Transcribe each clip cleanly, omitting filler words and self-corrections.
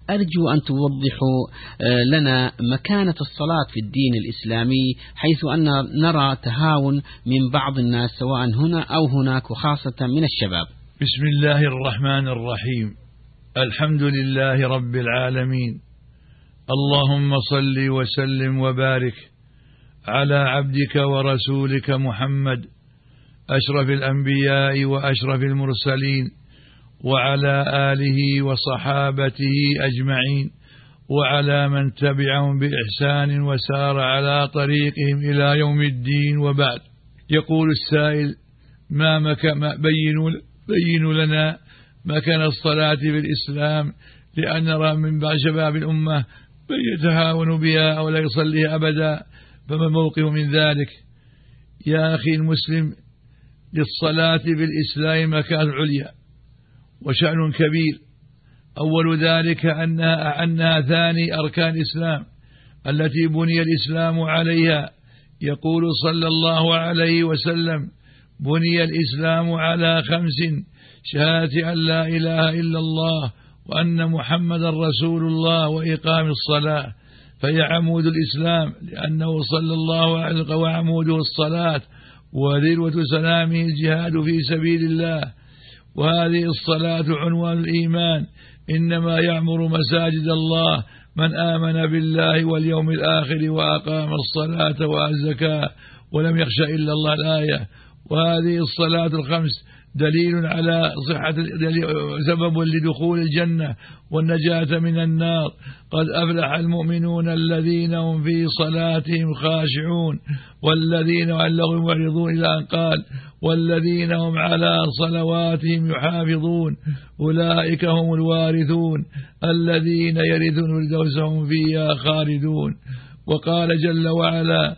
أرجو أن توضحوا لنا مكانة الصلاة في الدين الإسلامي، حيث أن نرى تهاون من بعض الناس سواء هنا أو هناك، وخاصة من الشباب. بسم الله الرحمن الرحيم. الحمد لله رب العالمين، اللهم صل وسلم وبارك على عبدك ورسولك محمد أشرف الأنبياء وأشرف المرسلين، وعلى آله وصحابته أجمعين، وعلى من تبعهم بإحسان وسار على طريقهم إلى يوم الدين. وبعد، يقول السائل: بينوا لنا مكان الصلاة في الإسلام، لأن نرى من بعض شباب الأمة من يتهاون بها أو لا يصليها أبدا، فما الموقف من ذلك؟ يا أخي المسلم، للصلاة في الإسلام مكان عليا وشأن كبير. أول ذلك أنها ثاني أركان الإسلام التي بني الإسلام عليها. يقول صلى الله عليه وسلم: بني الإسلام على 5: شهادة أن لا إله إلا الله وأن محمدا رسول الله وإقام الصلاة. فهي عمود الإسلام، لأنه صلى الله عليه وسلم وعموده الصلاة، وذروة سلامه الجهاد في سبيل الله. وهذه الصلاة عنوان الإيمان. إنما يعمر مساجد الله من آمن بالله واليوم الآخر وأقام الصلاة وآتى الزكاة ولم يخش إلا الله، الآية. وهذه الصلاة الخمس دليل على صحة، سبب لدخول الجنة والنجاة من النار. قد أفلح المؤمنون الذين هم في صلاتهم خاشعون والذين عن اللغو معرضون، إلى أن قال: والذين هم على صلواتهم يحافظون أولئك هم الوارثون الذين يرثون الفردوس هم فيها خالدون. وقال جل وعلا: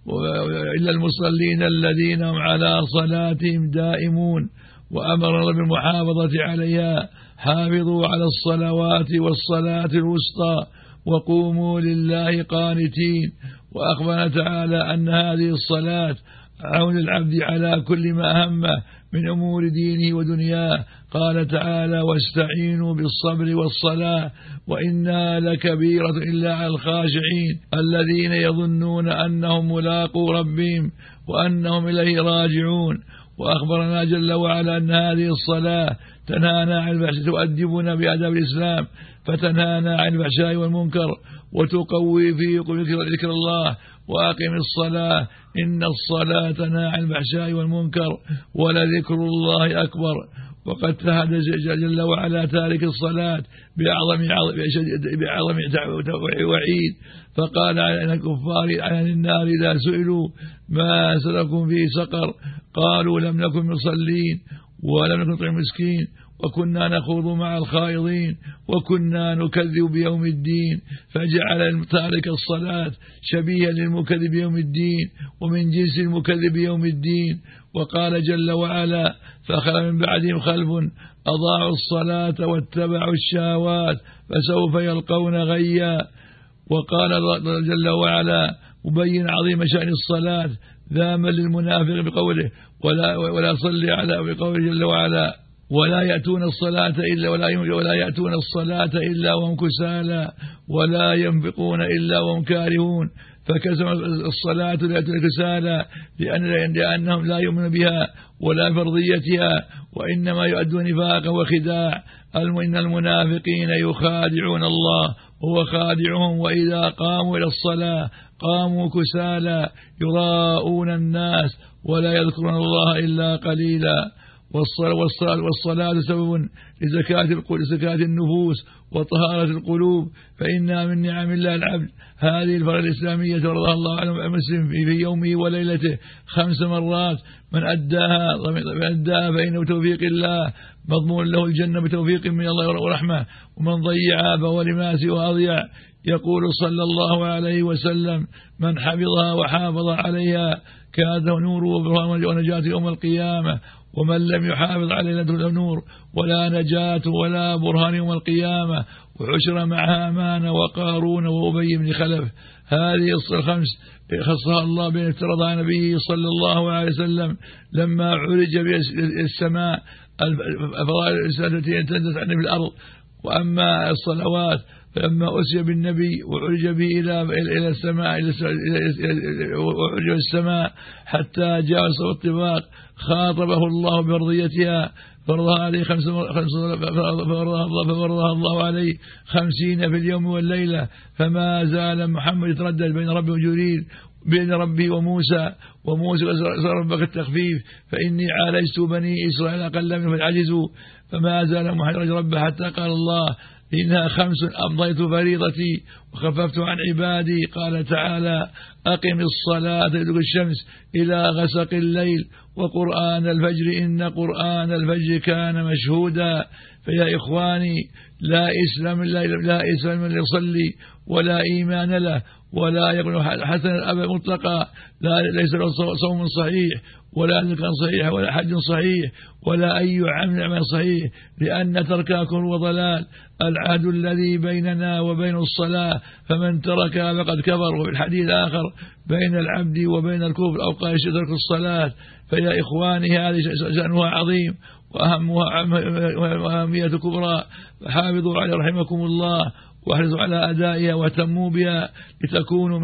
إلا المصلين الذين هم على صلاتهم دائمون، وأمرنا بالمحافظة عليها: حافظوا على الصلوات والصلاة الوسطى وقوموا لله قانتين. وأخبرنا تعالى أن هذه الصلاة عون العبد على كل ما همه من أمور دينه ودنياه. قال تعالى: واستعينوا بالصبر والصلاة وإنها لكبيرة إلا على الخاشعين الذين يظنون أنهم ملاقو ربهم وأنهم إليه راجعون. وأخبرنا جل وعلا أن هذه الصلاة تنهانا عن الفحشاء، تؤدبنا بآداب الإسلام، فتنهانا عن الفحشاء والمنكر، وتقوي في ذكر الله. وأقم الصلاة إن الصلاة تنهى عن الفحشاء والمنكر ولذكر الله أكبر. وقد تهد جل وعلا تارك الصلاة بأعظم وعيد، فقال عن الكفار عن النار إذا سئلوا ما سلككم في سقر قالوا لم نكن مصلين ولم نكن نطعم مسكين وكنا نخوض مع الخائضين وكنا نكذب بيوم الدين. فجعل تارك الصلاة شبيها للمكذب بيوم الدين ومن جنس المكذب بيوم الدين. وقال جل وعلا: فخلف من بعدهم خلف أضاعوا الصلاة واتبعوا الشهوات فسوف يلقون غيا. وقال جل وعلا مبين عظيم شأن الصلاة ذاما للمنافق بقوله: ولا صلي على، بقوله جل وعلا: ولا يأتون الصلاة إلا وهم كسالى ولا ينفقون إلا وهم كارهون. فكسم الصلاة لا كسالى لأنهم لا يؤمنون بها ولا فرضيتها، وإنما يؤدون نفاقا وخداع. إن المنافقين يخادعون الله وهو خادعهم، وإذا قاموا إلى الصلاة قاموا كسالى يراءون الناس ولا يذكرون الله إلا قليلا. والصلاة سبب لزكاة النفوس وطهارة القلوب، فإنها من نعم الله العبد. هذه الفرائض الإسلامية فرضها الله على المسلم في يومه وليلته 5 مرات، من أداها فإنه توفيق الله مضمون له الجنة بتوفيق من الله ورحمة، ومن ضيعها فهو لما سوى أضيع. يقول صلى الله عليه وسلم: من حفظها وحافظ عليها كان له نور وبرهان ونجاة يوم القيامة، ومن لم يحافظ عليها لا نور ولا نجاة ولا برهان يوم القيامة. وحشر معها أمان وقارون وأبي بن خلف. هذه الخمس خصها الله بأن افترضها نبيه صلى الله عليه وسلم لما عرج بالسماء الفضائل التي تنزل عنه في الأرض، وأما الصلوات فلما أسري بالنبي وعرج به إلى السماء وعرج السماء حتى جاء سوى الطباق خاطبه الله برضيتها فرضها عليه ففرضها الله عليه 50 في اليوم والليلة، فما زال محمد يتردد بين ربه وجبريل بين ربي وموسى ربك التخفيف فإني عالجت بني إسرائيل أقل منهم فعجزوا، فما زال محمد ربه حتى قال الله إنها 5 أمضيت فريضتي وخففت عن عبادي. قال تعالى أقم الصلاة لدلوك الشمس إلى غسق الليل وقرآن الفجر إن قرآن الفجر كان مشهودا. فيا إخواني لا إسلام من يصلي ولا إيمان له ولا يقول حسنا الأبد مطلقا، ليس له صوم صحيح ولا ذكر صحيح ولا حج صحيح ولا أي عمل صحيح، لأن تركها كفر وضلال. العهد الذي بيننا وبين الصلاة فمن تركها فقد كفر. وفي الحديث الآخر بين العبد وبين الكفر أو قال ترك الصلاة. فيا إخواني هذه شأنها عظيم وأهمية كبرى، فحافظوا على رحمكم الله واحرصوا على أدائها وتموا بها لتكونوا